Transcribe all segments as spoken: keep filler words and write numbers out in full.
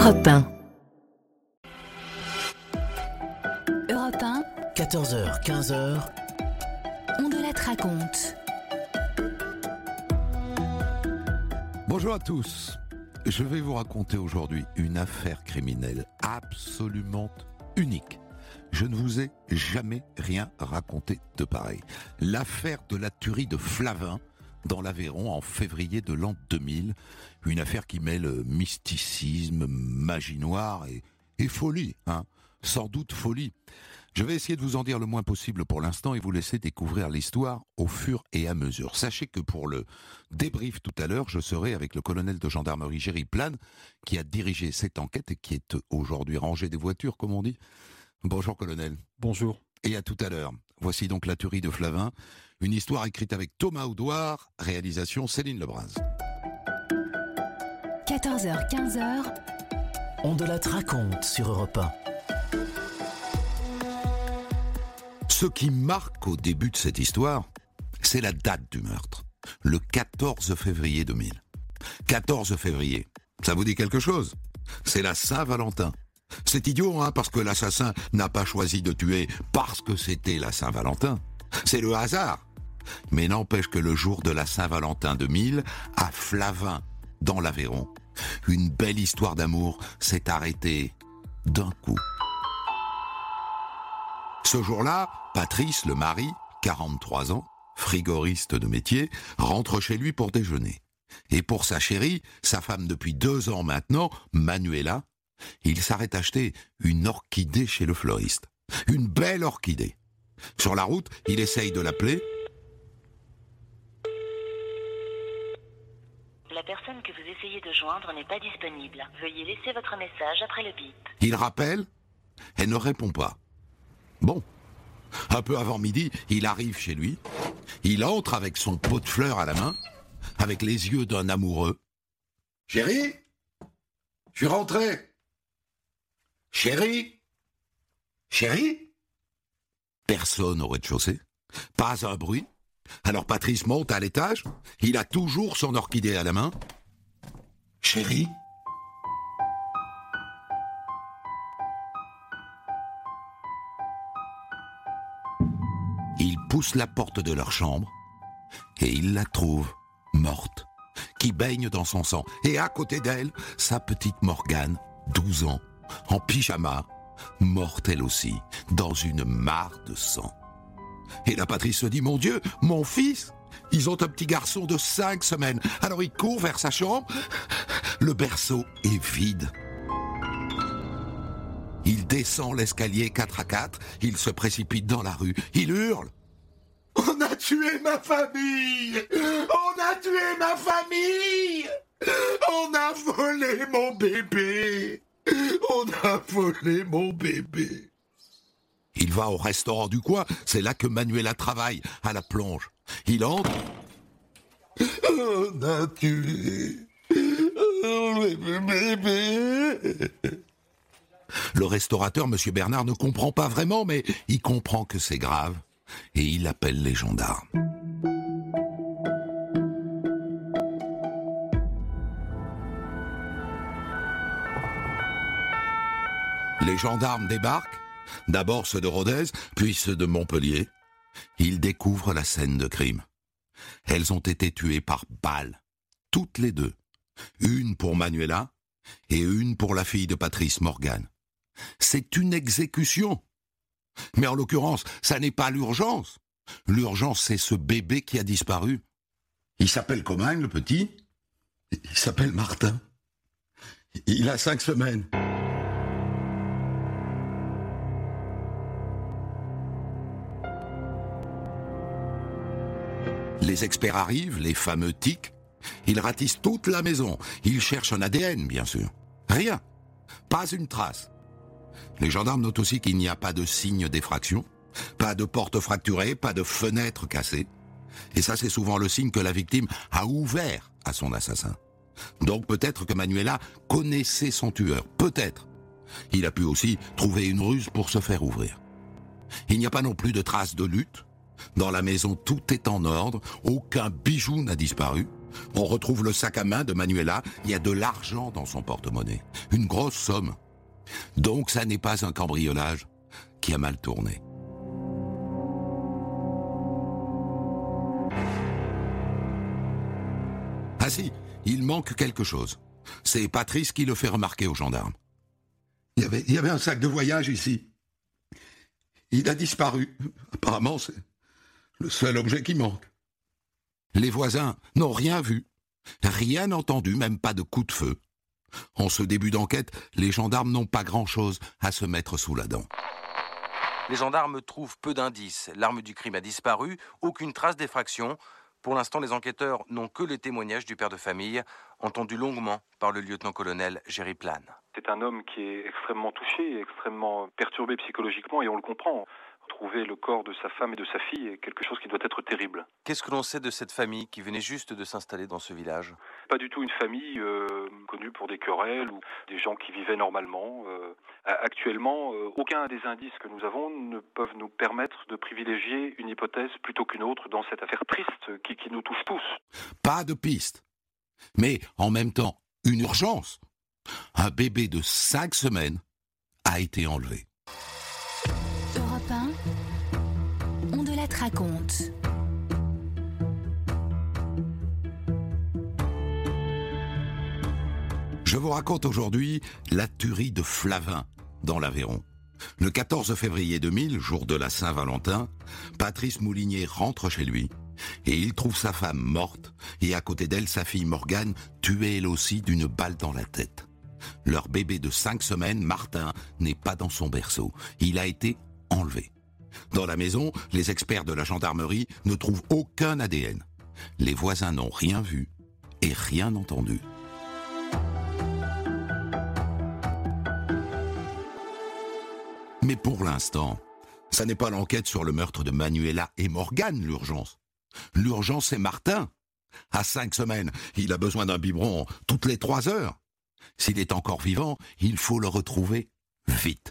Europe un. Europe un, quatorze heures, quinze heures. On de la raconte. Bonjour à tous. Je vais vous raconter aujourd'hui une affaire criminelle absolument unique. Je ne vous ai jamais rien raconté de pareil. L'affaire de la tuerie de Flavin dans l'Aveyron en février de l'an deux mille. Une affaire qui mêle mysticisme, magie noire et, et folie, hein. Sans doute folie. Je vais essayer de vous en dire le moins possible pour l'instant et vous laisser découvrir l'histoire au fur et à mesure. Sachez que pour le débrief tout à l'heure, je serai avec le colonel de gendarmerie Géry Plane qui a dirigé cette enquête et qui est aujourd'hui rangé des voitures, comme on dit. Bonjour colonel. Bonjour. Et à tout à l'heure. Voici donc la tuerie de Flavin, une histoire écrite avec Thomas Audouard, réalisation Céline Lebras. quatorze heures, quinze heures. On de la raconte sur Europe un. Ce qui marque au début de cette histoire, c'est la date du meurtre, le quatorze février deux mille. quatorze février, ça vous dit quelque chose? C'est la Saint-Valentin. C'est idiot, hein, parce que l'assassin n'a pas choisi de tuer parce que c'était la Saint-Valentin. C'est le hasard. Mais n'empêche que le jour de la Saint-Valentin deux mille, à Flavin, dans l'Aveyron, une belle histoire d'amour s'est arrêtée d'un coup. Ce jour-là, Patrice, le mari, quarante-trois ans, frigoriste de métier, rentre chez lui pour déjeuner. Et pour sa chérie, sa femme depuis deux ans maintenant, Manuela, il s'arrête acheter une orchidée chez le fleuriste. Une belle orchidée. Sur la route, il essaye de l'appeler. La personne que vous essayez de joindre n'est pas disponible. Veuillez laisser votre message après le bip. Il rappelle, elle ne répond pas. Bon, un peu avant midi, il arrive chez lui. Il entre avec son pot de fleurs à la main, avec les yeux d'un amoureux. « Chérie, je suis rentré. »« Chérie, chérie ?» Personne au rez-de-chaussée, pas un bruit. Alors Patrice monte à l'étage, il a toujours son orchidée à la main. « Chérie ?» Il pousse la porte de leur chambre et il la trouve morte, qui baigne dans son sang. Et à côté d'elle, sa petite Morgane, douze ans, en pyjama, morte elle aussi, dans une mare de sang. Et la Patrice se dit, mon Dieu, mon fils, ils ont un petit garçon de cinq semaines. Alors il court vers sa chambre, le berceau est vide. Il descend l'escalier quatre à quatre, il se précipite dans la rue, il hurle. « On a tué ma famille! On a tué ma famille! On a volé mon bébé! On a volé mon bébé! » Il va au restaurant du coin, c'est là que Manuela travaille, à la plonge. Il entre. « On a tué mon bébé! » Le restaurateur, M. Bernard, ne comprend pas vraiment, mais il comprend que c'est grave, et il appelle les gendarmes. Les gendarmes débarquent, d'abord ceux de Rodez, puis ceux de Montpellier. Ils découvrent la scène de crime. Elles ont été tuées par balles, toutes les deux. Une pour Manuela et une pour la fille de Patrice, Morgane. C'est une exécution. Mais en l'occurrence, ça n'est pas l'urgence. L'urgence, c'est ce bébé qui a disparu. Il s'appelle comment, le petit? Il s'appelle Martin. Il a cinq semaines. Les experts arrivent, les fameux T I C. Ils ratissent toute la maison. Ils cherchent un A D N, bien sûr. Rien. Pas une trace. Les gendarmes notent aussi qu'il n'y a pas de signe d'effraction, pas de porte fracturée, pas de fenêtre cassée. Et ça, c'est souvent le signe que la victime a ouvert à son assassin. Donc peut-être que Manuela connaissait son tueur. Peut-être. Il a pu aussi trouver une ruse pour se faire ouvrir. Il n'y a pas non plus de traces de lutte. Dans la maison, tout est en ordre. Aucun bijou n'a disparu. On retrouve le sac à main de Manuela, il y a de l'argent dans son porte-monnaie. Une grosse somme. Donc ça n'est pas un cambriolage qui a mal tourné. Ah si, il manque quelque chose. C'est Patrice qui le fait remarquer aux gendarmes. Il y avait, il y avait un sac de voyage ici. Il a disparu. Apparemment, c'est le seul objet qui manque. Les voisins n'ont rien vu, rien entendu, même pas de coup de feu. En ce début d'enquête, les gendarmes n'ont pas grand-chose à se mettre sous la dent. Les gendarmes trouvent peu d'indices. L'arme du crime a disparu, aucune trace d'effraction. Pour l'instant, les enquêteurs n'ont que les témoignages du père de famille, entendu longuement par le lieutenant-colonel Géry Plane. C'est un homme qui est extrêmement touché, extrêmement perturbé psychologiquement, et on le comprend. Trouver le corps de sa femme et de sa fille est quelque chose qui doit être terrible. Qu'est-ce que l'on sait de cette famille qui venait juste de s'installer dans ce village ? Pas du tout une famille euh, connue pour des querelles ou des gens qui vivaient normalement. Euh, actuellement, euh, aucun des indices que nous avons ne peuvent nous permettre de privilégier une hypothèse plutôt qu'une autre dans cette affaire triste qui, qui nous touche tous. Pas de piste. Mais en même temps, une urgence. Un bébé de cinq semaines a été enlevé. Europe un, on de la raconte. Je vous raconte aujourd'hui la tuerie de Flavin, dans l'Aveyron. Le quatorze février deux mille, jour de la Saint-Valentin, Patrice Moulinier rentre chez lui et il trouve sa femme morte et à côté d'elle sa fille Morgane, tuée elle aussi d'une balle dans la tête. Leur bébé de cinq semaines, Martin, n'est pas dans son berceau. Il a été enlevé. Dans la maison, les experts de la gendarmerie ne trouvent aucun A D N. Les voisins n'ont rien vu et rien entendu. Mais pour l'instant, ça n'est pas l'enquête sur le meurtre de Manuela et Morgane, l'urgence. L'urgence, c'est Martin. À cinq semaines, il a besoin d'un biberon toutes les trois heures. S'il est encore vivant, il faut le retrouver vite.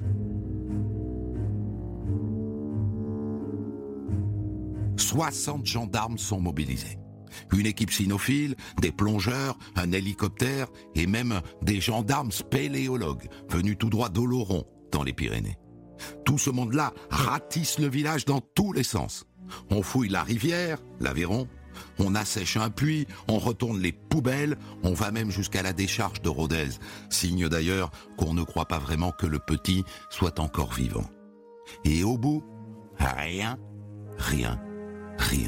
soixante gendarmes sont mobilisés. Une équipe cynophile, des plongeurs, un hélicoptère et même des gendarmes spéléologues venus tout droit d'Oloron, dans les Pyrénées. Tout ce monde-là ratisse le village dans tous les sens. On fouille la rivière, l'Aveyron, on assèche un puits, on retourne les poubelles, on va même jusqu'à la décharge de Rodez, signe d'ailleurs qu'on ne croit pas vraiment que le petit soit encore vivant. Et au bout, rien, rien, rien.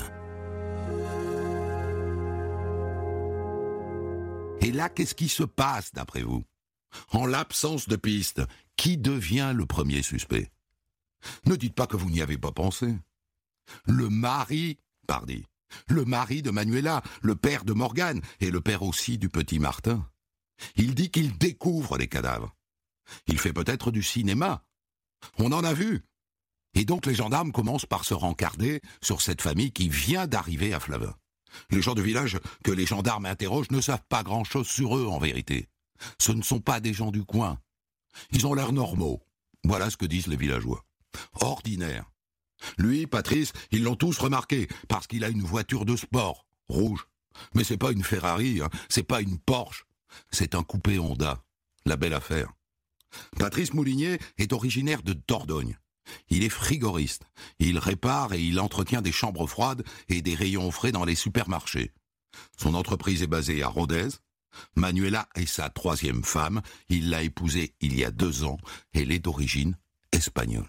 Et là, qu'est-ce qui se passe d'après vous ? En l'absence de piste, qui devient le premier suspect ? Ne dites pas que vous n'y avez pas pensé. Le mari, pardi, le mari de Manuela, le père de Morgane et le père aussi du petit Martin. Il dit qu'il découvre les cadavres. Il fait peut-être du cinéma. On en a vu. Et donc les gendarmes commencent par se rencarder sur cette famille qui vient d'arriver à Flavin. Les gens du village que les gendarmes interrogent ne savent pas grand-chose sur eux en vérité. Ce ne sont pas des gens du coin. Ils ont l'air normaux. Voilà ce que disent les villageois. Ordinaires. Lui, Patrice, ils l'ont tous remarqué, parce qu'il a une voiture de sport, rouge. Mais c'est pas une Ferrari, hein, c'est pas une Porsche, c'est un coupé Honda. La belle affaire. Patrice Moulinier est originaire de Dordogne. Il est frigoriste. Il répare et il entretient des chambres froides et des rayons frais dans les supermarchés. Son entreprise est basée à Rodez. Manuela est sa troisième femme. Il l'a épousée il y a deux ans. Elle est d'origine espagnole.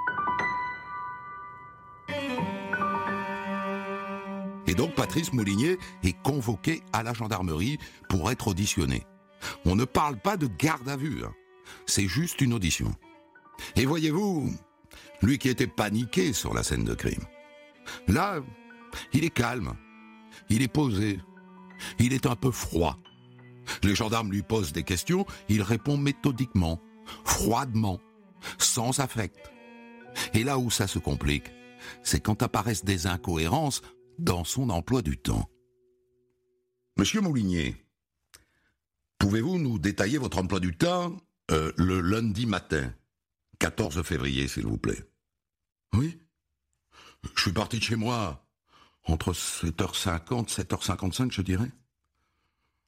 Et donc Patrice Moulinier est convoqué à la gendarmerie pour être auditionné. On ne parle pas de garde à vue, hein. C'est juste une audition. Et voyez-vous, lui qui était paniqué sur la scène de crime, là, il est calme, il est posé, il est un peu froid. Les gendarmes lui posent des questions, il répond méthodiquement, froidement, sans affect. Et là où ça se complique, c'est quand apparaissent des incohérences dans son emploi du temps. Monsieur Moulinier, pouvez-vous nous détailler votre emploi du temps euh, le lundi matin, quatorze février, s'il vous plaît? Oui. Je suis parti de chez moi entre sept heures cinquante, sept heures cinquante-cinq, je dirais.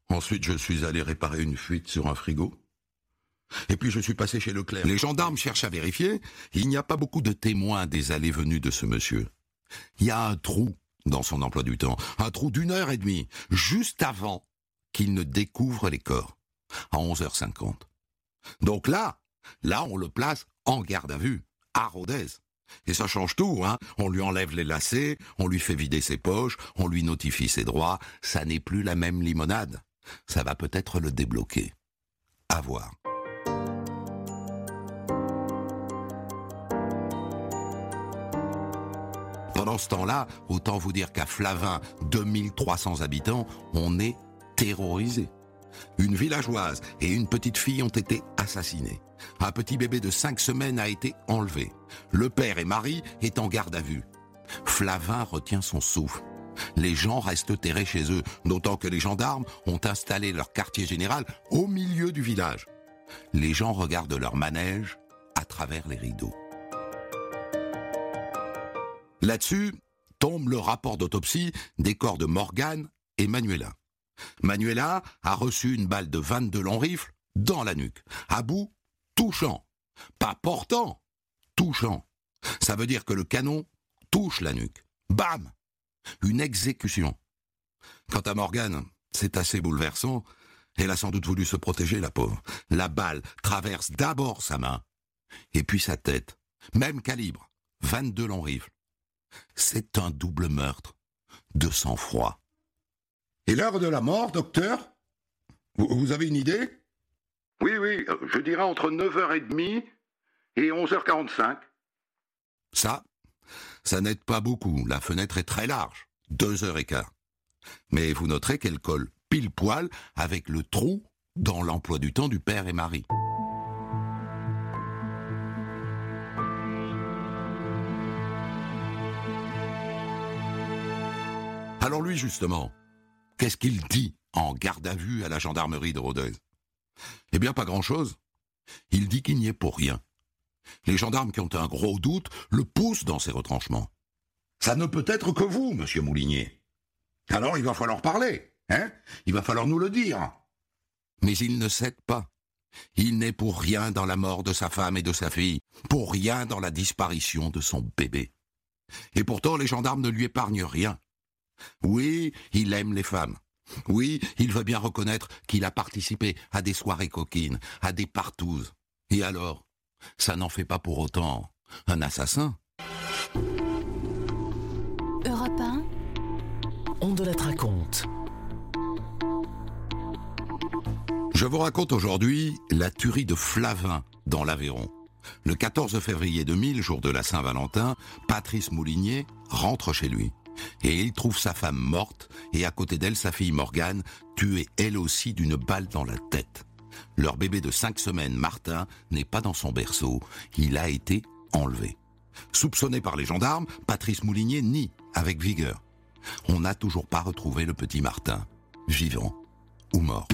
Ensuite, je suis allé réparer une fuite sur un frigo. Et puis je suis passé chez Leclerc. Les gendarmes cherchent à vérifier. Il n'y a pas beaucoup de témoins des allées-venues de ce monsieur. Il y a un trou dans son emploi du temps. Un trou d'une heure et demie, juste avant qu'il ne découvre les corps, à onze heures cinquante. Donc là, là on le place en garde à vue, à Rodez. Et ça change tout, hein. On lui enlève les lacets, on lui fait vider ses poches, on lui notifie ses droits. Ça n'est plus la même limonade. Ça va peut-être le débloquer. À voir. Pendant ce temps-là, autant vous dire qu'à Flavin, deux mille trois cents habitants, on est terrorisé. Une villageoise et une petite fille ont été assassinées. Un petit bébé de cinq semaines a été enlevé. Le père et Marie est en garde à vue. Flavin retient son souffle. Les gens restent terrés chez eux, d'autant que les gendarmes ont installé leur quartier général au milieu du village. Les gens regardent leur manège à travers les rideaux. Là-dessus, tombe le rapport d'autopsie des corps de Morgane et Manuela. Manuela a reçu une balle de vingt-deux long rifle dans la nuque, à bout touchant. Pas portant, touchant. Ça veut dire que le canon touche la nuque. Bam! Une exécution. Quant à Morgane, c'est assez bouleversant. Elle a sans doute voulu se protéger, la pauvre. La balle traverse d'abord sa main, et puis sa tête. Même calibre, vingt-deux long rifle. C'est un double meurtre de sang-froid. Et l'heure de la mort, docteur ? Vous avez une idée ? Oui, oui, je dirais entre neuf heures trente et onze heures quarante-cinq. Ça, ça n'aide pas beaucoup. La fenêtre est très large, deux heures et quart. Mais vous noterez qu'elle colle pile poil avec le trou dans l'emploi du temps du père et Marie. Alors lui, justement, qu'est-ce qu'il dit en garde à vue à la gendarmerie de Rodez ? Eh bien, pas grand-chose. Il dit qu'il n'y est pour rien. Les gendarmes qui ont un gros doute le poussent dans ses retranchements. Ça ne peut être que vous, monsieur Moulinier. Alors il va falloir parler, hein ? Il va falloir nous le dire. Mais il ne cède pas. Il n'est pour rien dans la mort de sa femme et de sa fille, pour rien dans la disparition de son bébé. Et pourtant, les gendarmes ne lui épargnent rien. Oui, il aime les femmes. Oui, il veut bien reconnaître qu'il a participé à des soirées coquines, à des partouzes. Et alors, ça n'en fait pas pour autant un assassin. Europe un, On de la raconte. Je vous raconte aujourd'hui la tuerie de Flavin dans l'Aveyron. Le quatorze février deux mille, jour de la Saint-Valentin, Patrice Moulinier rentre chez lui. Et il trouve sa femme morte et à côté d'elle sa fille Morgane, tuée elle aussi d'une balle dans la tête. Leur bébé de cinq semaines, Martin, n'est pas dans son berceau. Il a été enlevé. Soupçonné par les gendarmes, Patrice Moulinier nie avec vigueur. On n'a toujours pas retrouvé le petit Martin, vivant ou mort.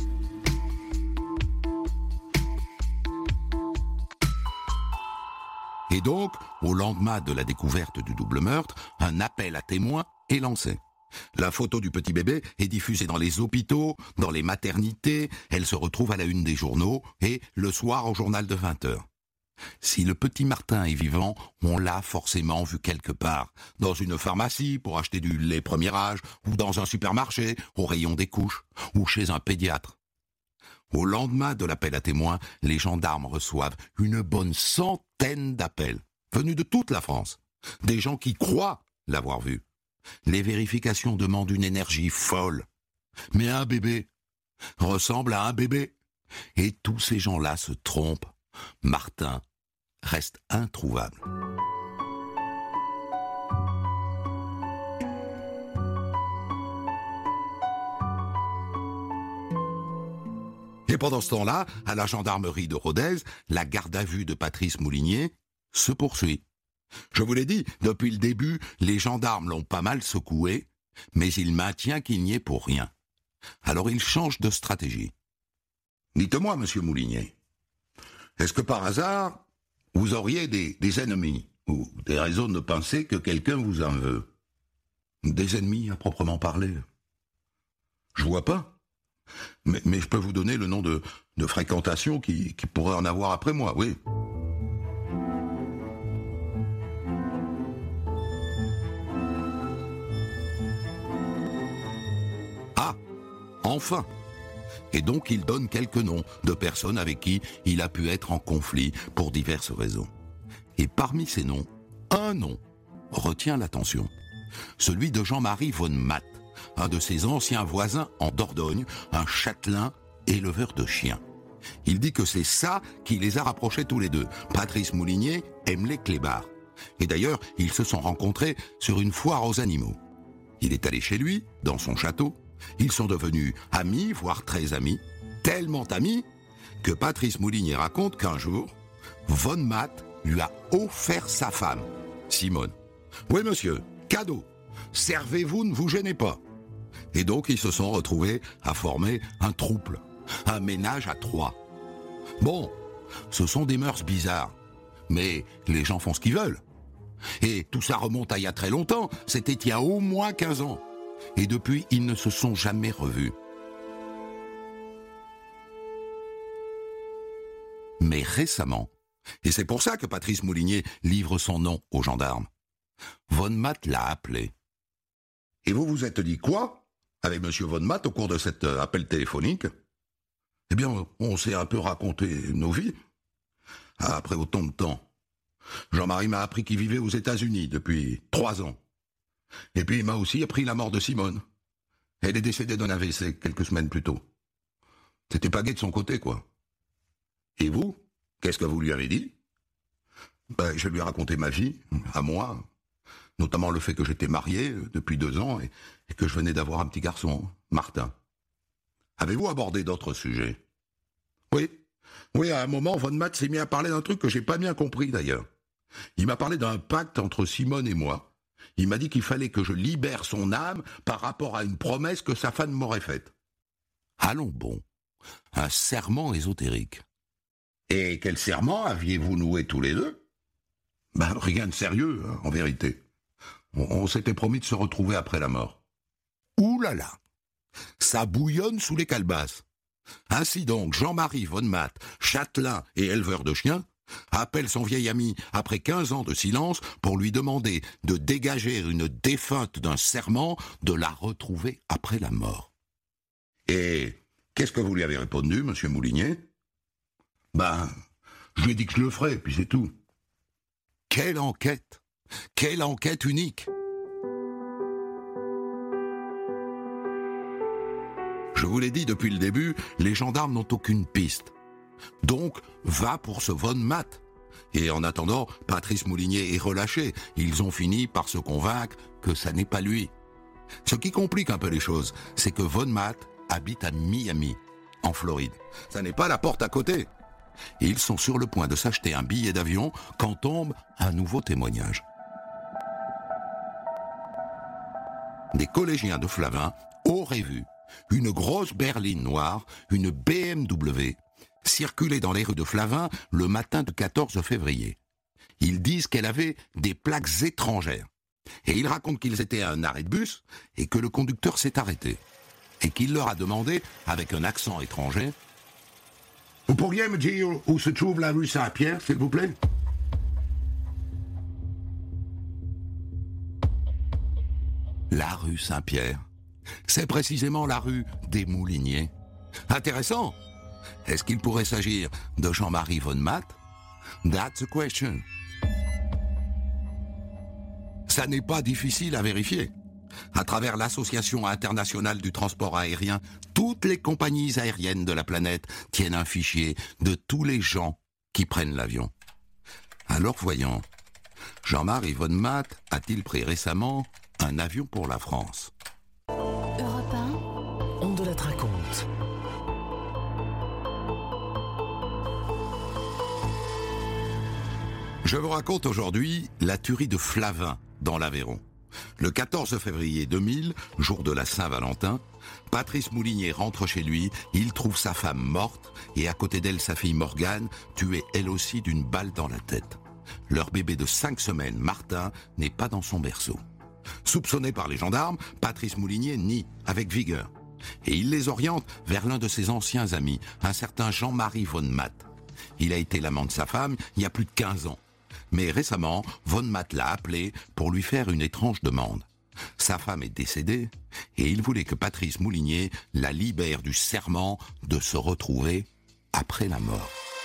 Et donc, au lendemain de la découverte du double meurtre, un appel à témoins est lancé. La photo du petit bébé est diffusée dans les hôpitaux, dans les maternités, elle se retrouve à la une des journaux et le soir au journal de vingt heures. Si le petit Martin est vivant, on l'a forcément vu quelque part, dans une pharmacie pour acheter du lait premier âge, ou dans un supermarché, au rayon des couches, ou chez un pédiatre. Au lendemain de l'appel à témoins, les gendarmes reçoivent une bonne centaine d'appels, venus de toute la France. Des gens qui croient l'avoir vu. Les vérifications demandent une énergie folle. Mais un bébé ressemble à un bébé. Et tous ces gens-là se trompent. Martin reste introuvable. Et pendant ce temps-là, à la gendarmerie de Rodez, la garde à vue de Patrice Moulinier se poursuit. Je vous l'ai dit, depuis le début, les gendarmes l'ont pas mal secoué, mais il maintient qu'il n'y est pour rien. Alors il change de stratégie. Dites-moi, monsieur Moulinier, est-ce que par hasard, vous auriez des, des ennemis, ou des raisons de penser que quelqu'un vous en veut ? Des ennemis à proprement parler? Je vois pas. Mais, mais je peux vous donner le nom de, de fréquentation qui, qui pourrait en avoir après moi, oui. Ah, enfin. Et donc il donne quelques noms de personnes avec qui il a pu être en conflit pour diverses raisons. Et parmi ces noms, un nom retient l'attention. Celui de Jean-Marie von Matt, un de ses anciens voisins en Dordogne, un châtelain éleveur de chiens. Il dit que c'est ça qui les a rapprochés tous les deux. Patrice Moulinier aime les clébards. Et d'ailleurs, ils se sont rencontrés sur une foire aux animaux. Il est allé chez lui, dans son château. Ils sont devenus amis, voire très amis, tellement amis que Patrice Moulinier raconte qu'un jour, von Matt lui a offert sa femme, Simone. Oui monsieur, cadeau, servez-vous, ne vous gênez pas. Et donc ils se sont retrouvés à former un trouble, un ménage à trois. Bon, ce sont des mœurs bizarres, mais les gens font ce qu'ils veulent. Et tout ça remonte à il y a très longtemps, c'était il y a au moins quinze ans. Et depuis, ils ne se sont jamais revus. Mais récemment, et c'est pour ça que Patrice Moulinier livre son nom aux gendarmes, von Matt l'a appelé. Et vous vous êtes dit quoi avec monsieur von Matt au cours de cet appel téléphonique? Eh bien, on s'est un peu raconté nos vies. Après autant de temps, Jean-Marie m'a appris qu'il vivait aux États-Unis depuis trois ans. Et puis il m'a aussi appris la mort de Simone. Elle est décédée d'un A V C quelques semaines plus tôt. C'était pas gai de son côté, quoi. Et vous, qu'est-ce que vous lui avez dit? Ben, je lui ai raconté ma vie, à moi, notamment le fait que j'étais marié depuis deux ans et, et que je venais d'avoir un petit garçon, Martin. Avez-vous abordé d'autres sujets? Oui, oui, à un moment, von Matt s'est mis à parler d'un truc que j'ai pas bien compris d'ailleurs. Il m'a parlé d'un pacte entre Simone et moi. Il m'a dit qu'il fallait que je libère son âme par rapport à une promesse que sa femme m'aurait faite. Allons bon, un serment ésotérique. Et quel serment aviez-vous noué tous les deux? Ben, rien de sérieux, hein, en vérité. On, on s'était promis de se retrouver après la mort. Ouh là là, ça bouillonne sous les calebasses. Ainsi donc, Jean-Marie von Matt, châtelain et éleveur de chiens, appelle son vieil ami après quinze ans de silence pour lui demander de dégager une défunte d'un serment, de la retrouver après la mort. Et qu'est-ce que vous lui avez répondu, monsieur Moulinier? Ben, je lui ai dit que je le ferais, puis c'est tout. Quelle enquête! Quelle enquête unique! Je vous l'ai dit depuis le début, les gendarmes n'ont aucune piste. Donc, va pour ce von Matt. Et en attendant, Patrice Moulinier est relâché. Ils ont fini par se convaincre que ça n'est pas lui. Ce qui complique un peu les choses, c'est que von Matt habite à Miami, en Floride. Ça n'est pas la porte à côté. Et ils sont sur le point de s'acheter un billet d'avion quand tombe un nouveau témoignage. Des collégiens de Flavin auraient vu une grosse berline noire, une B M W, circuler dans les rues de Flavin le matin du quatorze février. Ils disent qu'elle avait des plaques étrangères. Et ils racontent qu'ils étaient à un arrêt de bus et que le conducteur s'est arrêté. Et qu'il leur a demandé, avec un accent étranger, « Vous pourriez me dire où se trouve la rue Saint-Pierre, s'il vous plaît ?» La rue Saint-Pierre, c'est précisément la rue des Mouliniers. Intéressant. Est-ce qu'il pourrait s'agir de Jean-Marie von Matt? That's a question. Ça n'est pas difficile à vérifier. À travers l'Association internationale du transport aérien, toutes les compagnies aériennes de la planète tiennent un fichier de tous les gens qui prennent l'avion. Alors voyons, Jean-Marie von Matt a-t-il pris récemment un avion pour la France? Europe un, On de la raconte. Je vous raconte aujourd'hui la tuerie de Flavin dans l'Aveyron. Le quatorze février deux mille, jour de la Saint-Valentin, Patrice Moulinier rentre chez lui, il trouve sa femme morte et à côté d'elle sa fille Morgane, tuée elle aussi d'une balle dans la tête. Leur bébé de cinq semaines, Martin, n'est pas dans son berceau. Soupçonné par les gendarmes, Patrice Moulinier nie avec vigueur. et il les oriente vers l'un de ses anciens amis, un certain Jean-Marie von Matt. Il a été l'amant de sa femme il y a plus de quinze ans. Mais récemment, von Matt l'a appelé pour lui faire une étrange demande. Sa femme est décédée et il voulait que Patrice Moulinier la libère du serment de se retrouver après la mort.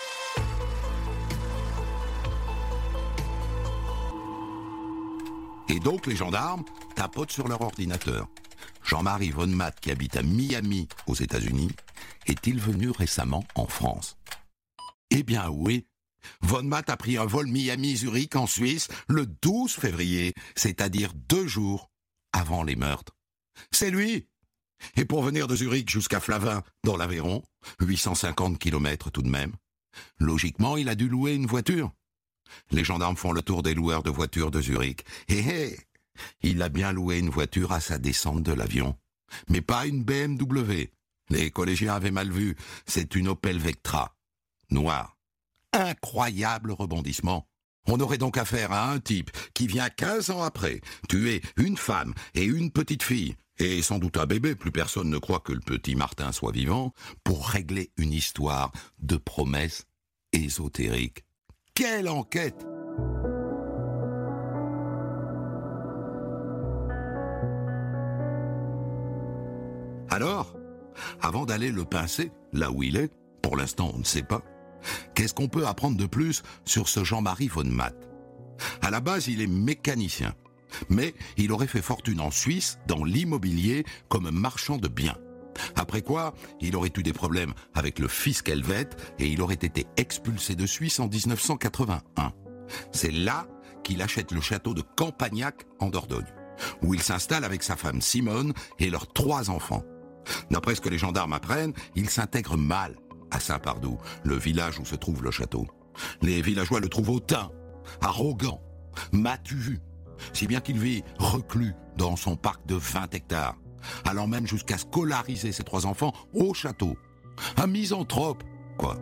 Et donc les gendarmes tapotent sur leur ordinateur. Jean-Marie von Matt, qui habite à Miami, aux États-Unis, est-il venu récemment en France? Eh bien oui, von Matt a pris un vol Miami-Zurich en Suisse le douze février, c'est-à-dire deux jours avant les meurtres. C'est lui! Et pour venir de Zurich jusqu'à Flavin, dans l'Aveyron, huit cent cinquante kilomètres tout de même, logiquement, il a dû louer une voiture. Les gendarmes font le tour des loueurs de voitures de Zurich. Hé hé! Il a bien loué une voiture à sa descente de l'avion. Mais pas une B M W. Les collégiens avaient mal vu. C'est une Opel Vectra. Noire. Incroyable rebondissement. On aurait donc affaire à un type qui vient quinze ans après tuer une femme et une petite fille, et sans doute un bébé, plus personne ne croit que le petit Martin soit vivant, pour régler une histoire de promesses ésotériques. Quelle enquête! Alors, avant d'aller le pincer, là où il est, pour l'instant on ne sait pas, qu'est-ce qu'on peut apprendre de plus sur ce Jean-Marie von Matt? À la base, il est mécanicien, mais il aurait fait fortune en Suisse, dans l'immobilier, comme marchand de biens. Après quoi, il aurait eu des problèmes avec le fisc helvète et il aurait été expulsé de Suisse en dix-neuf cent quatre-vingt-un. C'est là qu'il achète le château de Campagnac en Dordogne, où il s'installe avec sa femme Simone et leurs trois enfants. D'après ce que les gendarmes apprennent, il s'intègre mal à Saint-Pardoux, le village où se trouve le château. Les villageois le trouvent hautain, arrogant, matu, si bien qu'il vit reclus dans son parc de vingt hectares, allant même jusqu'à scolariser ses trois enfants au château. Un misanthrope, quoi.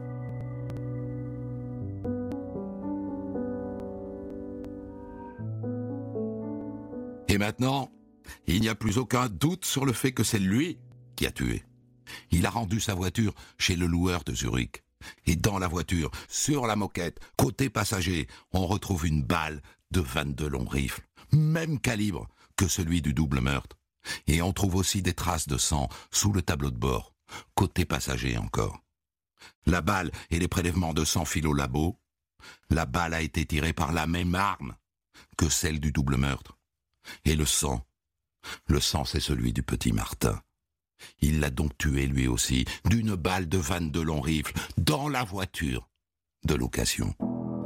Et maintenant, il n'y a plus aucun doute sur le fait que c'est lui qui a tué. Il a rendu sa voiture chez le loueur de Zurich. Et dans la voiture, sur la moquette, côté passager, on retrouve une balle de vingt-deux longs rifles, même calibre que celui du double meurtre. Et on trouve aussi des traces de sang sous le tableau de bord, côté passager encore. La balle et les prélèvements de sang filent au labo. La balle a été tirée par la même arme que celle du double meurtre. Et le sang, le sang c'est celui du petit Martin. Il l'a donc tué lui aussi, d'une balle de vingt-deux longs rifles, dans la voiture de location.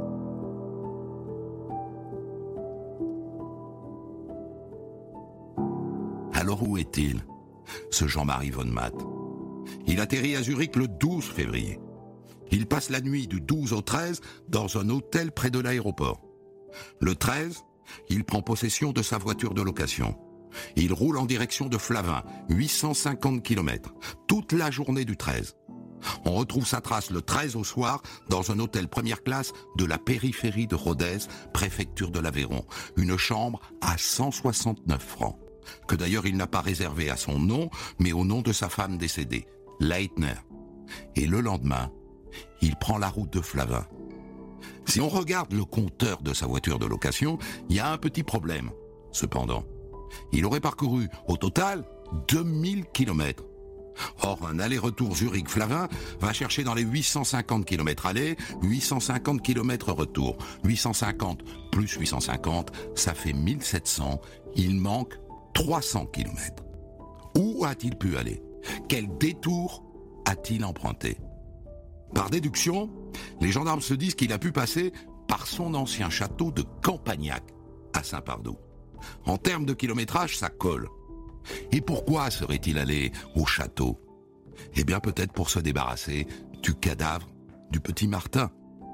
Alors où est-il, ce Jean-Marie von Matt? Il atterrit à Zurich le douze février. Il passe la nuit du douze au treize dans un hôtel près de l'aéroport. Le treize, il prend possession de sa voiture de location. Il roule en direction de Flavin, huit cent cinquante kilomètres, toute la journée du treize. On retrouve sa trace le treize au soir dans un hôtel première classe de la périphérie de Rodez, préfecture de l'Aveyron, une chambre à cent soixante-neuf francs, que d'ailleurs il n'a pas réservé à son nom, mais au nom de sa femme décédée, Leitner. Et le lendemain, il prend la route de Flavin. Si on regarde le compteur de sa voiture de location, il y a un petit problème, cependant. Il aurait parcouru, au total, deux mille kilomètres. Or, un aller-retour Zurich-Flavin va chercher dans les huit cent cinquante kilomètres aller, huit cent cinquante kilomètres retour. huit cent cinquante plus huit cent cinquante, ça fait mille sept cents. Il manque trois cents kilomètres. Où a-t-il pu aller? Quel détour a-t-il emprunté? Par déduction, les gendarmes se disent qu'il a pu passer par son ancien château de Campagnac à Saint-Pardoux. En termes de kilométrage, ça colle. Et pourquoi serait-il allé au château? Eh bien peut-être pour se débarrasser du cadavre du petit Martin.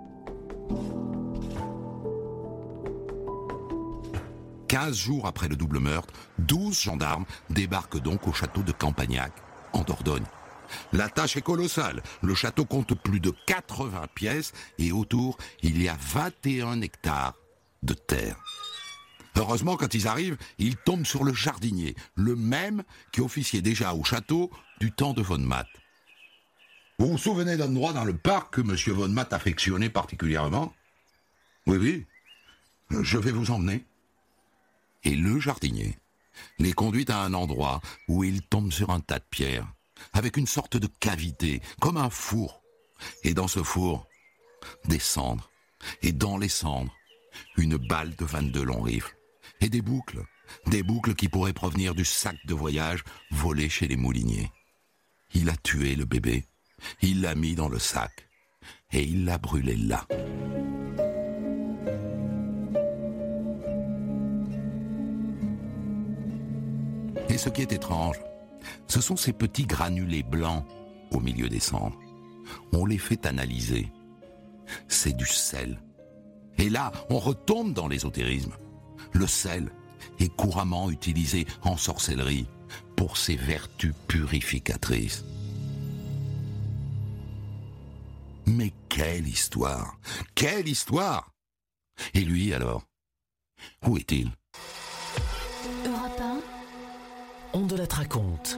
Quinze jours après le double meurtre, douze gendarmes débarquent donc au château de Campagnac, en Dordogne. La tâche est colossale. Le château compte plus de quatre-vingts pièces et autour, il y a vingt et un hectares de terre. Heureusement, quand ils arrivent, ils tombent sur le jardinier, le même qui officiait déjà au château du temps de von Matt. Vous vous souvenez d'un endroit dans le parc que M. von Matt affectionnait particulièrement? Oui, oui, je vais vous emmener. Et le jardinier les conduit à un endroit où ils tombent sur un tas de pierres, avec une sorte de cavité, comme un four. Et dans ce four, des cendres. Et dans les cendres, une balle de vingt-deux longs rifles. Et des boucles, des boucles qui pourraient provenir du sac de voyage volé chez les mouliniers. Il a tué le bébé, il l'a mis dans le sac, et il l'a brûlé là. Et ce qui est étrange, ce sont ces petits granulés blancs au milieu des cendres. On les fait analyser. C'est du sel. Et là, on retombe dans l'ésotérisme. Le sel est couramment utilisé en sorcellerie pour ses vertus purificatrices. Mais quelle histoire! Quelle histoire! Et lui alors? Où est-il? Europe un. On de la raconte.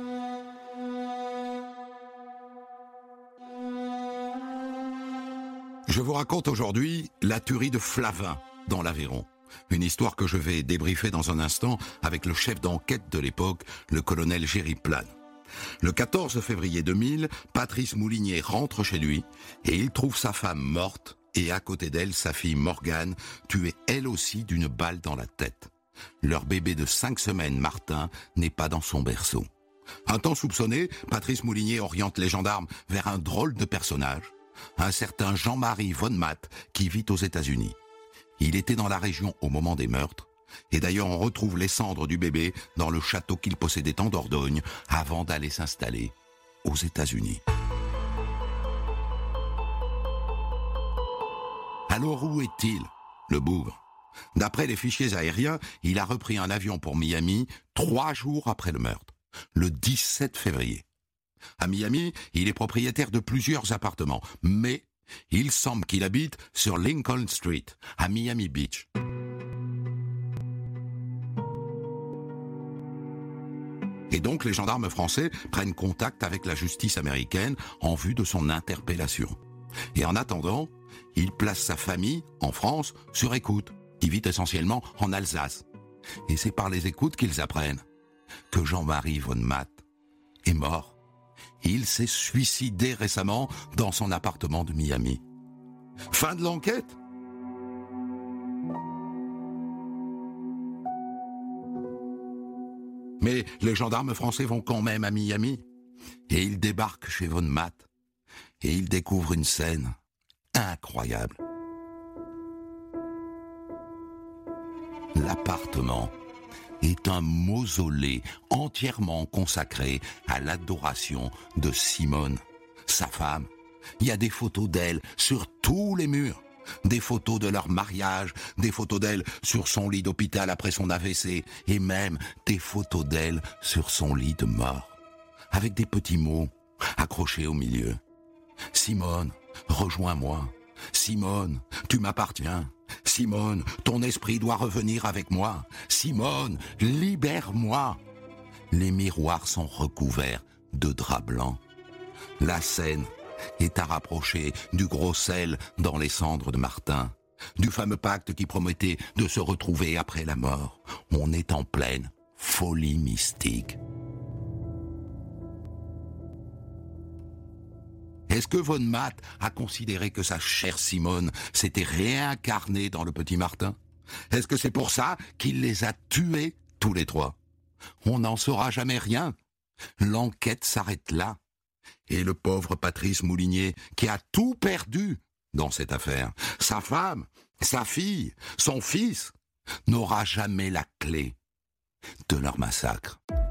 Je vous raconte aujourd'hui la tuerie de Flavin dans l'Aveyron. Une histoire que je vais débriefer dans un instant avec le chef d'enquête de l'époque, le colonel Géry Plane. Le quatorze février deux mille, Patrice Moulinier rentre chez lui et il trouve sa femme morte et à côté d'elle sa fille Morgane, tuée elle aussi d'une balle dans la tête. Leur bébé de cinq semaines, Martin, n'est pas dans son berceau. Un temps soupçonné, Patrice Moulinier oriente les gendarmes vers un drôle de personnage, un certain Jean-Marie von Matt qui vit aux États-Unis. Il était dans la région au moment des meurtres, et d'ailleurs on retrouve les cendres du bébé dans le château qu'il possédait en Dordogne avant d'aller s'installer aux États-Unis. Alors où est-il, le bougre? D'après les fichiers aériens, il a repris un avion pour Miami trois jours après le meurtre, le dix-sept février. À Miami, il est propriétaire de plusieurs appartements, mais il semble qu'il habite sur Lincoln Street, à Miami Beach. Et donc les gendarmes français prennent contact avec la justice américaine en vue de son interpellation. Et en attendant, il place sa famille, en France, sur écoute, qui vit essentiellement en Alsace. Et c'est par les écoutes qu'ils apprennent que Jean-Marie von Matt est mort. Il s'est suicidé récemment dans son appartement de Miami. Fin de l'enquête. Mais les gendarmes français vont quand même à Miami. Et ils débarquent chez von Matt. Et ils découvrent une scène incroyable. L'appartement est un mausolée entièrement consacré à l'adoration de Simone, sa femme. Il y a des photos d'elle sur tous les murs, des photos de leur mariage, des photos d'elle sur son lit d'hôpital après son A V C, et même des photos d'elle sur son lit de mort, avec des petits mots accrochés au milieu. Simone, rejoins-moi. Simone, tu m'appartiens. Simone, ton esprit doit revenir avec moi. Simone, libère-moi. Les miroirs sont recouverts de draps blancs. La scène est à rapprocher du gros sel dans les cendres de Martin, du fameux pacte qui promettait de se retrouver après la mort. On est en pleine folie mystique. Est-ce que von Matt a considéré que sa chère Simone s'était réincarnée dans le petit Martin? Est-ce que c'est pour ça qu'il les a tués tous les trois? On n'en saura jamais rien. L'enquête s'arrête là. Et le pauvre Patrice Moulinier, qui a tout perdu dans cette affaire, sa femme, sa fille, son fils, n'aura jamais la clé de leur massacre.